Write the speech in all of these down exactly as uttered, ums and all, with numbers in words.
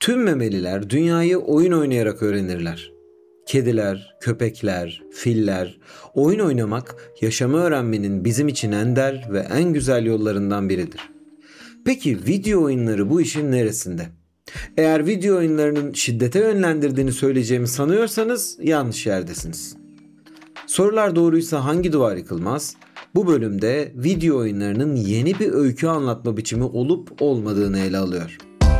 Tüm memeliler dünyayı oyun oynayarak öğrenirler. Kediler, köpekler, filler, oyun oynamak yaşamı öğrenmenin bizim için ender ve en güzel yollarından biridir. Peki video oyunları bu işin neresinde? Eğer video oyunlarının şiddete yönlendirdiğini söyleyeceğimi sanıyorsanız yanlış yerdesiniz. Sorular doğruysa hangi duvar yıkılmaz? Bu bölümde video oyunlarının yeni bir öykü anlatma biçimi olup olmadığını ele alıyor.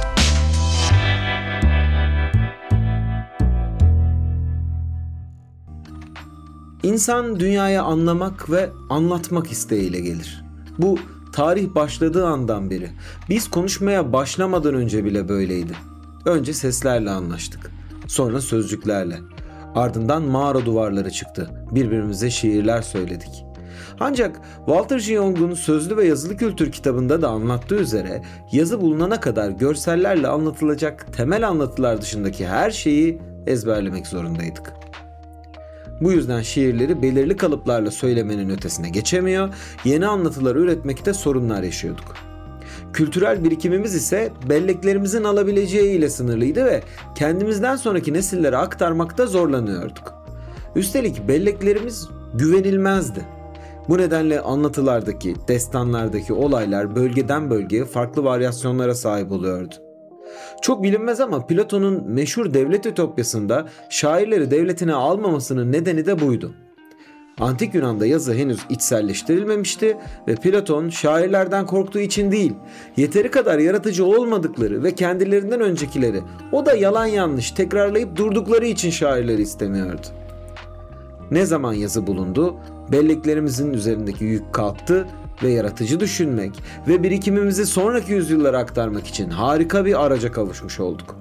İnsan dünyayı anlamak ve anlatmak isteğiyle gelir. Bu tarih başladığı andan beri. Biz konuşmaya başlamadan önce bile böyleydi. Önce seslerle anlaştık. Sonra sözcüklerle. Ardından mağara duvarları çıktı. Birbirimize şiirler söyledik. Ancak Walter G. Young'un Sözlü ve Yazılı Kültür kitabında da anlattığı üzere yazı bulunana kadar görsellerle anlatılacak temel anlatılar dışındaki her şeyi ezberlemek zorundaydık. Bu yüzden şiirleri belirli kalıplarla söylemenin ötesine geçemiyor, yeni anlatılar üretmekte sorunlar yaşıyorduk. Kültürel birikimimiz ise belleklerimizin alabileceği ile sınırlıydı ve kendimizden sonraki nesillere aktarmakta zorlanıyorduk. Üstelik belleklerimiz güvenilmezdi. Bu nedenle anlatılardaki, destanlardaki olaylar bölgeden bölgeye farklı varyasyonlara sahip oluyordu. Çok bilinmez ama Platon'un meşhur devlet ütopyasında şairleri devletine almamasının nedeni de buydu. Antik Yunan'da yazı henüz içselleştirilmemişti ve Platon şairlerden korktuğu için değil, yeteri kadar yaratıcı olmadıkları ve kendilerinden öncekileri o da yalan yanlış tekrarlayıp durdukları için şairleri istemiyordu. Ne zaman yazı bulundu, belleklerimizin üzerindeki yük kalktı ve yaratıcı düşünmek ve birikimimizi sonraki yüzyıllara aktarmak için harika bir araca kavuşmuş olduk.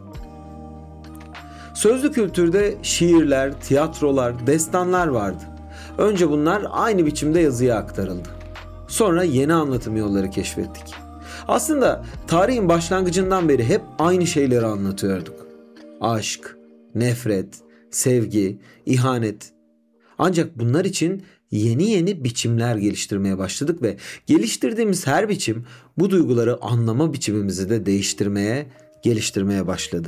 Sözlü kültürde şiirler, tiyatrolar, destanlar vardı. Önce bunlar aynı biçimde yazıya aktarıldı. Sonra yeni anlatım yolları keşfettik. Aslında tarihin başlangıcından beri hep aynı şeyleri anlatıyorduk. Aşk, nefret, sevgi, ihanet. Ancak bunlar için yeni yeni biçimler geliştirmeye başladık ve geliştirdiğimiz her biçim bu duyguları anlama biçimimizi de değiştirmeye, geliştirmeye başladı.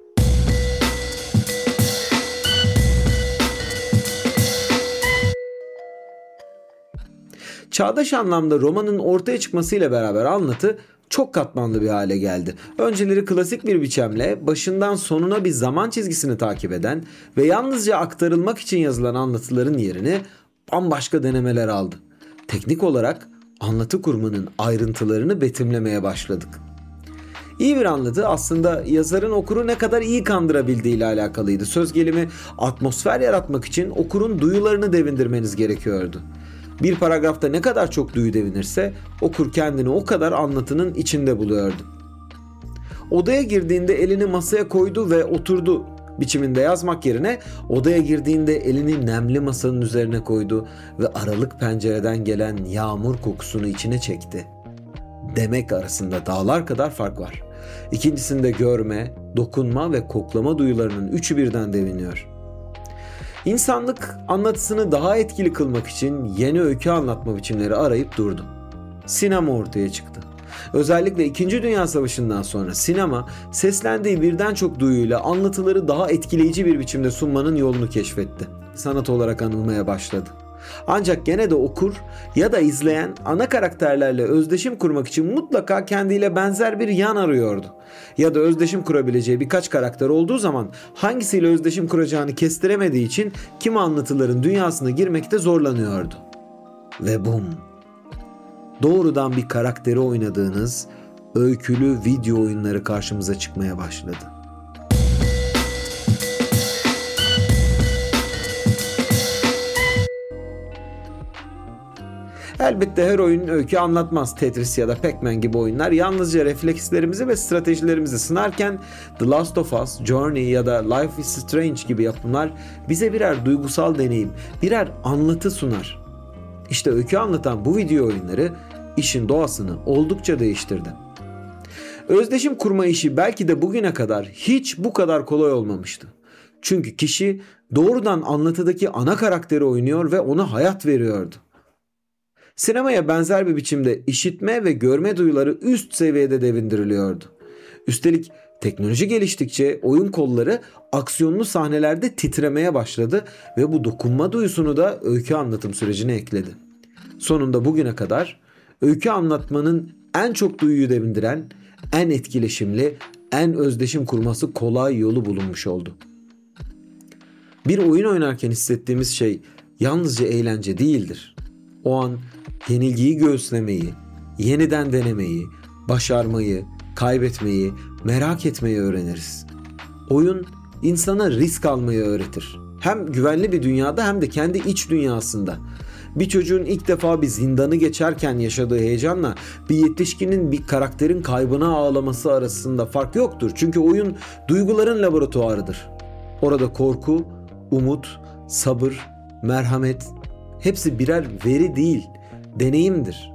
Çağdaş anlamda romanın ortaya çıkmasıyla beraber anlatı çok katmanlı bir hale geldi. Önceleri klasik bir biçimle başından sonuna bir zaman çizgisini takip eden ve yalnızca aktarılmak için yazılan anlatıların yerini bambaşka denemeler aldı. Teknik olarak anlatı kurmanın ayrıntılarını betimlemeye başladık. İyi bir anlatı aslında yazarın okuru ne kadar iyi kandırabildiği ile alakalıydı. Söz gelimi atmosfer yaratmak için okurun duyularını devindirmeniz gerekiyordu. Bir paragrafta ne kadar çok duyu devinirse okur kendini o kadar anlatının içinde buluyordu. Odaya girdiğinde elini masaya koydu ve oturdu biçiminde yazmak yerine odaya girdiğinde elini nemli masanın üzerine koydu ve aralık pencereden gelen yağmur kokusunu içine çekti demek arasında dağlar kadar fark var. İkincisinde görme, dokunma ve koklama duyularının üçü birden deviniyor. İnsanlık anlatısını daha etkili kılmak için yeni öykü anlatma biçimleri arayıp durdu. Sinema ortaya çıktı. Özellikle İkinci Dünya Savaşı'ndan sonra sinema seslendiği birden çok duyuyla anlatıları daha etkileyici bir biçimde sunmanın yolunu keşfetti. Sanat olarak anılmaya başladı. Ancak gene de okur ya da izleyen ana karakterlerle özdeşim kurmak için mutlaka kendiyle benzer bir yan arıyordu. Ya da özdeşim kurabileceği birkaç karakter olduğu zaman hangisiyle özdeşim kuracağını kestiremediği için kimi anlatıların dünyasına girmekte zorlanıyordu. Ve bum! Doğrudan bir karakteri oynadığınız öykülü video oyunları karşımıza çıkmaya başladı. Elbette her oyun öykü anlatmaz. Tetris ya da Pac-Man gibi oyunlar yalnızca reflekslerimizi ve stratejilerimizi sınarken The Last of Us, Journey ya da Life is Strange gibi yapımlar bize birer duygusal deneyim, birer anlatı sunar. İşte öykü anlatan bu video oyunları işin doğasını oldukça değiştirdi. Özdeşim kurma işi belki de bugüne kadar hiç bu kadar kolay olmamıştı. Çünkü kişi doğrudan anlatıdaki ana karakteri oynuyor ve ona hayat veriyordu. Sinemaya benzer bir biçimde işitme ve görme duyuları üst seviyede devindiriliyordu. Üstelik Teknoloji geliştikçe oyun kolları aksiyonlu sahnelerde titremeye başladı ve bu dokunma duyusunu da öykü anlatım sürecine ekledi. Sonunda bugüne kadar öykü anlatmanın en çok duyuyu devindiren, en etkileşimli, en özdeşim kurması kolay yolu bulunmuş oldu. Bir oyun oynarken hissettiğimiz şey yalnızca eğlence değildir. O an yenilgiyi göğüslemeyi, yeniden denemeyi, başarmayı, kaybetmeyi, merak etmeyi öğreniriz. Oyun insana risk almayı öğretir. Hem güvenli bir dünyada hem de kendi iç dünyasında. Bir çocuğun ilk defa bir zindanı geçerken yaşadığı heyecanla bir yetişkinin bir karakterin kaybına ağlaması arasında fark yoktur. Çünkü oyun duyguların laboratuvarıdır. Orada korku, umut, sabır, merhamet hepsi birer veri değil, deneyimdir.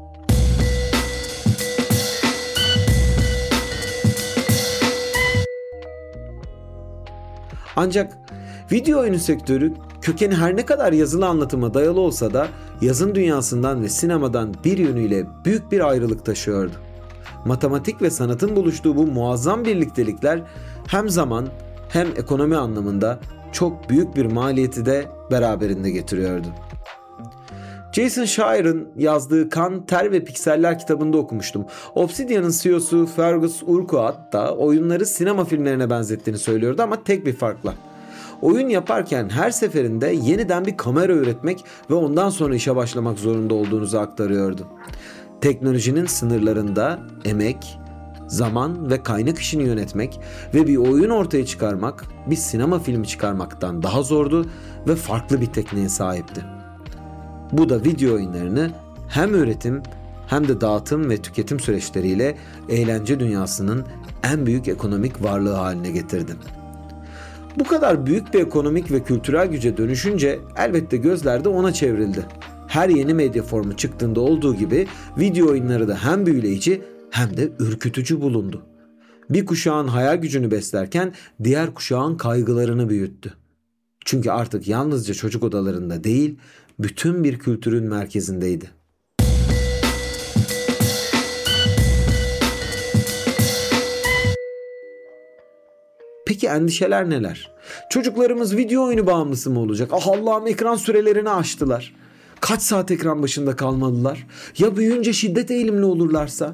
Ancak video oyunu sektörü kökeni her ne kadar yazılı anlatıma dayalı olsa da yazın dünyasından ve sinemadan bir yönüyle büyük bir ayrılık taşıyordu. Matematik ve sanatın buluştuğu bu muazzam birliktelikler hem zaman hem ekonomi anlamında çok büyük bir maliyeti de beraberinde getiriyordu. Jason Schreier'ın yazdığı Kan, Ter ve Pikseller kitabında okumuştum. Obsidian'ın C E O'su Fergus Urquhart da oyunları sinema filmlerine benzettiğini söylüyordu ama tek bir farkla. Oyun yaparken her seferinde yeniden bir kamera üretmek ve ondan sonra işe başlamak zorunda olduğunuzu aktarıyordu. Teknolojinin sınırlarında emek, zaman ve kaynak işini yönetmek ve bir oyun ortaya çıkarmak bir sinema filmi çıkarmaktan daha zordu ve farklı bir tekniğe sahipti. Bu da video oyunlarını hem üretim hem de dağıtım ve tüketim süreçleriyle eğlence dünyasının en büyük ekonomik varlığı haline getirdi. Bu kadar büyük bir ekonomik ve kültürel güce dönüşünce elbette gözler de ona çevrildi. Her yeni medya formu çıktığında olduğu gibi video oyunları da hem büyüleyici hem de ürkütücü bulundu. Bir kuşağın hayal gücünü beslerken diğer kuşağın kaygılarını büyüttü. Çünkü artık yalnızca çocuk odalarında değil, bütün bir kültürün merkezindeydi. Peki endişeler neler? Çocuklarımız video oyunu bağımlısı mı olacak? Ah Allah'ım, ekran sürelerini aştılar. Kaç saat ekran başında kalmalılar? Ya büyüyünce şiddet eğilimli olurlarsa?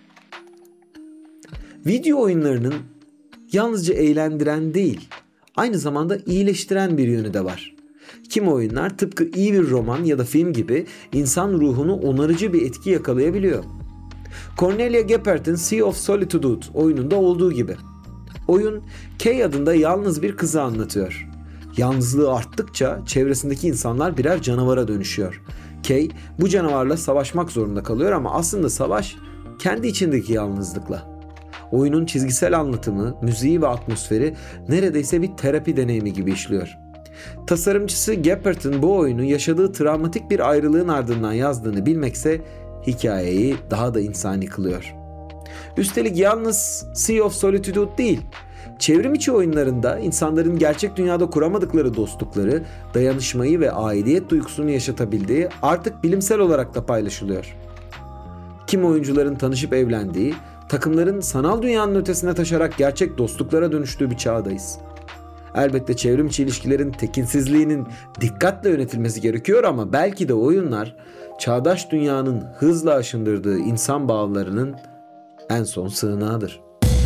Video oyunlarının yalnızca eğlendiren değil, aynı zamanda iyileştiren bir yönü de var. Kimi oyunlar tıpkı iyi bir roman ya da film gibi insan ruhunu onarıcı bir etki yakalayabiliyor. Cornelia Geppert'in Sea of Solitude oyununda olduğu gibi. Oyun Kay adında yalnız bir kızı anlatıyor. Yalnızlığı arttıkça çevresindeki insanlar birer canavara dönüşüyor. Kay bu canavarla savaşmak zorunda kalıyor ama aslında savaş kendi içindeki yalnızlıkla. Oyunun çizgisel anlatımı, müziği ve atmosferi neredeyse bir terapi deneyimi gibi işliyor. Tasarımcısı Geppert'in bu oyunu yaşadığı travmatik bir ayrılığın ardından yazdığını bilmekse hikayeyi daha da insani kılıyor. Üstelik yalnız Sea of Solitude değil, çevrim içi oyunlarında insanların gerçek dünyada kuramadıkları dostlukları, dayanışmayı ve aidiyet duygusunu yaşatabildiği artık bilimsel olarak da paylaşılıyor. Kimi oyuncuların tanışıp evlendiği, takımların sanal dünyanın ötesine taşarak gerçek dostluklara dönüştüğü bir çağdayız. Elbette çevrim içi ilişkilerin tekinsizliğinin dikkatle yönetilmesi gerekiyor ama belki de oyunlar çağdaş dünyanın hızla aşındırdığı insan bağlarının en son sığınağıdır.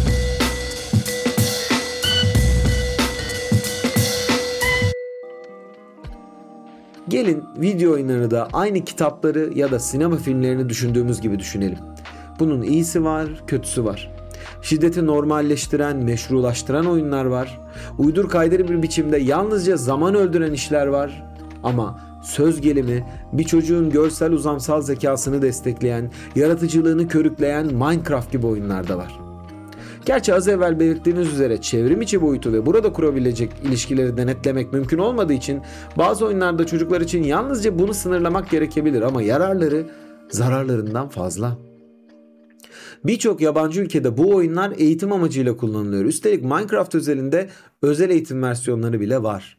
Gelin video oyunları da aynı kitapları ya da sinema filmlerini düşündüğümüz gibi düşünelim. Bunun iyisi var, kötüsü var. Şiddeti normalleştiren, meşrulaştıran oyunlar var. Uydur kaydır bir biçimde yalnızca zaman öldüren işler var. Ama söz gelimi bir çocuğun görsel uzamsal zekasını destekleyen, yaratıcılığını körükleyen Minecraft gibi oyunlar da var. Gerçi az evvel belirttiğiniz üzere çevrim içi boyutu ve burada kurabilecek ilişkileri denetlemek mümkün olmadığı için bazı oyunlarda çocuklar için yalnızca bunu sınırlamak gerekebilir ama yararları zararlarından fazla. Birçok yabancı ülkede bu oyunlar eğitim amacıyla kullanılıyor. Üstelik Minecraft özelinde özel eğitim versiyonları bile var.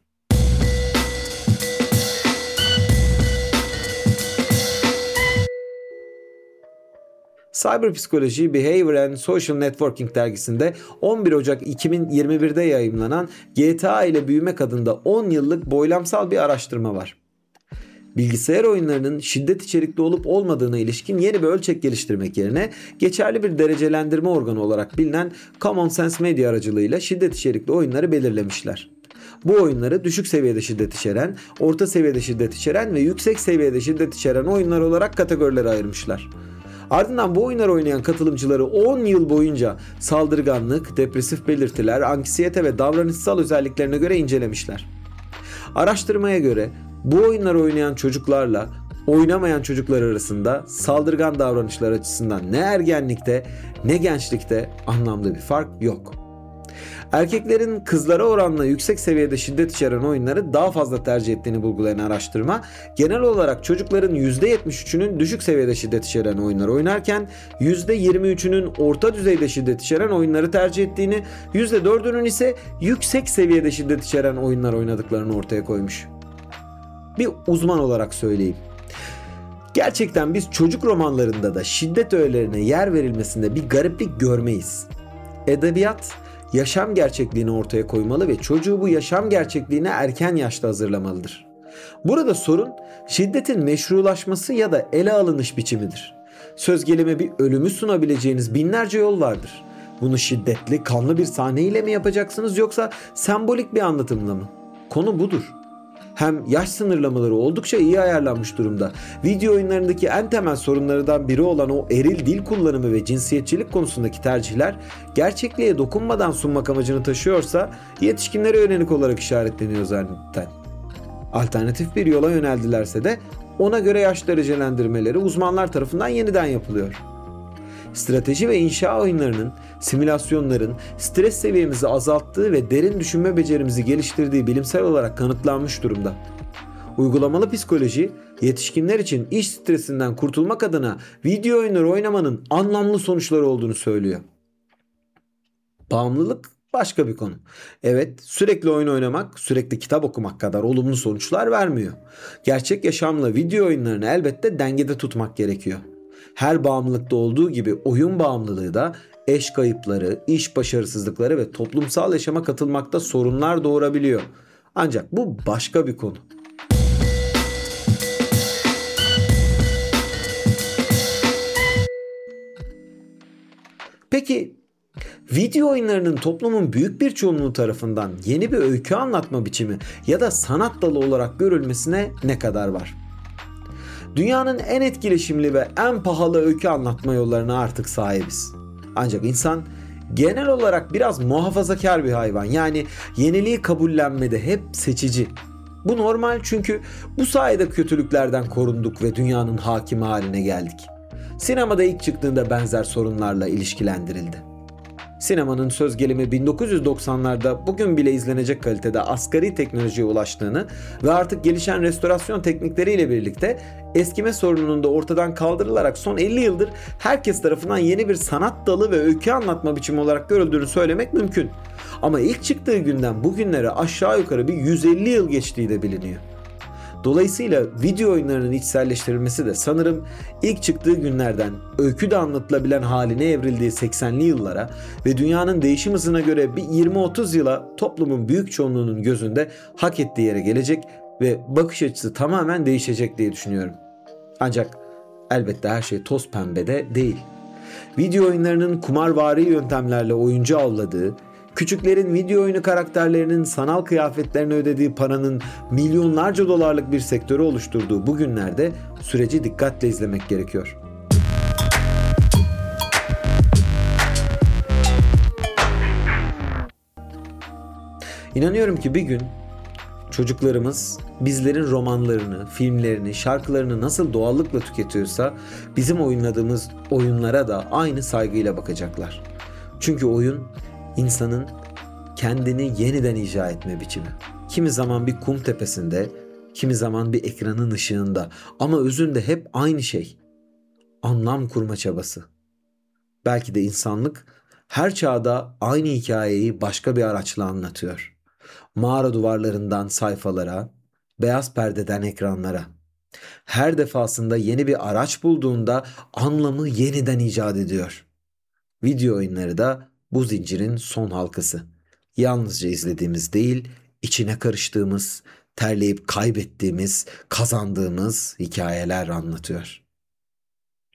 Cyber Psychology, Behavior and Social Networking dergisinde on bir Ocak iki bin yirmi birde yayımlanan G T A ile Büyümek adında on yıllık boylamsal bir araştırma var. Bilgisayar oyunlarının şiddet içerikli olup olmadığına ilişkin yeni bir ölçek geliştirmek yerine geçerli bir derecelendirme organı olarak bilinen Common Sense Media aracılığıyla şiddet içerikli oyunları belirlemişler. Bu oyunları düşük seviyede şiddet içeren, orta seviyede şiddet içeren ve yüksek seviyede şiddet içeren oyunlar olarak kategorilere ayırmışlar. Ardından bu oyunları oynayan katılımcıları on yıl boyunca saldırganlık, depresif belirtiler, anksiyete ve davranışsal özelliklerine göre incelemişler. Araştırmaya göre bu oyunları oynayan çocuklarla oynamayan çocuklar arasında saldırgan davranışlar açısından ne ergenlikte ne gençlikte anlamlı bir fark yok. Erkeklerin kızlara oranla yüksek seviyede şiddet içeren oyunları daha fazla tercih ettiğini vurgulayan araştırma, genel olarak çocukların yüzde yetmiş üçünün düşük seviyede şiddet içeren oyunları oynarken yüzde yirmi üçünün orta düzeyde şiddet içeren oyunları tercih ettiğini, yüzde dördünün ise yüksek seviyede şiddet içeren oyunlar oynadıklarını ortaya koymuş. Bir uzman olarak söyleyeyim. Gerçekten biz çocuk romanlarında da şiddet öğelerine yer verilmesinde bir gariplik görmeyiz. Edebiyat yaşam gerçekliğini ortaya koymalı ve çocuğu bu yaşam gerçekliğine erken yaşta hazırlamalıdır. Burada sorun şiddetin meşrulaşması ya da ele alınış biçimidir. Söz gelimi bir ölümü sunabileceğiniz binlerce yol vardır. Bunu şiddetli, kanlı bir sahneyle mi yapacaksınız yoksa sembolik bir anlatımla mı? Konu budur. Hem yaş sınırlamaları oldukça iyi ayarlanmış durumda. Video oyunlarındaki en temel sorunlardan biri olan o eril dil kullanımı ve cinsiyetçilik konusundaki tercihler gerçekliğe dokunmadan sunmak amacını taşıyorsa yetişkinlere yönelik olarak işaretleniyor zaten. Alternatif bir yola yöneldilerse de ona göre yaş derecelendirmeleri uzmanlar tarafından yeniden yapılıyor. Strateji ve inşa oyunlarının, simülasyonların stres seviyemizi azalttığı ve derin düşünme becerimizi geliştirdiği bilimsel olarak kanıtlanmış durumda. Uygulamalı psikoloji, yetişkinler için iş stresinden kurtulmak adına video oyunları oynamanın anlamlı sonuçları olduğunu söylüyor. Bağımlılık başka bir konu. Evet, sürekli oyun oynamak, sürekli kitap okumak kadar olumlu sonuçlar vermiyor. Gerçek yaşamla video oyunlarını elbette dengede tutmak gerekiyor. Her bağımlılıkta olduğu gibi oyun bağımlılığı da eş kayıpları, iş başarısızlıkları ve toplumsal yaşama katılmakta sorunlar doğurabiliyor. Ancak bu başka bir konu. Peki video oyunlarının toplumun büyük bir çoğunluğu tarafından yeni bir öykü anlatma biçimi ya da sanat dalı olarak görülmesine ne kadar var? Dünyanın en etkileşimli ve en pahalı öykü anlatma yollarına artık sahibiz. Ancak insan genel olarak biraz muhafazakar bir hayvan. Yani yeniliği kabullenmede hep seçici. Bu normal çünkü bu sayede kötülüklerden korunduk ve dünyanın hakimi haline geldik. Sinemada ilk çıktığında benzer sorunlarla ilişkilendirildi. Sinemanın söz gelimi bin dokuz yüz doksanlarda bugün bile izlenecek kalitede asgari teknolojiye ulaştığını ve artık gelişen restorasyon teknikleriyle birlikte eskime sorununun da ortadan kaldırılarak son elli yıldır herkes tarafından yeni bir sanat dalı ve öykü anlatma biçimi olarak görüldüğünü söylemek mümkün. Ama ilk çıktığı günden bugünlere aşağı yukarı bir yüz elli yıl geçtiği de biliniyor. Dolayısıyla video oyunlarının içselleştirilmesi de sanırım ilk çıktığı günlerden öykü de anlatılabilen haline evrildiği seksenli yıllara ve dünyanın değişim hızına göre bir yirmi otuz yıla toplumun büyük çoğunluğunun gözünde hak ettiği yere gelecek ve bakış açısı tamamen değişecek diye düşünüyorum. Ancak elbette her şey toz pembe de değil. Video oyunlarının kumarvari yöntemlerle oyuncu avladığı, küçüklerin video oyunu karakterlerinin sanal kıyafetlerine ödediği paranın milyonlarca dolarlık bir sektörü oluşturduğu bu günlerde süreci dikkatle izlemek gerekiyor. İnanıyorum ki bir gün çocuklarımız bizlerin romanlarını, filmlerini, şarkılarını nasıl doğallıkla tüketiyorsa bizim oynadığımız oyunlara da aynı saygıyla bakacaklar. Çünkü oyun İnsanın kendini yeniden icra etme biçimi. Kimi zaman bir kum tepesinde, kimi zaman bir ekranın ışığında ama özünde hep aynı şey. Anlam kurma çabası. Belki de insanlık her çağda aynı hikayeyi başka bir araçla anlatıyor. Mağara duvarlarından sayfalara, beyaz perdeden ekranlara. Her defasında yeni bir araç bulduğunda anlamı yeniden icat ediyor. Video oyunları da bu zincirin son halkası. Yalnızca izlediğimiz değil, içine karıştığımız, terleyip kaybettiğimiz, kazandığımız hikayeler anlatıyor.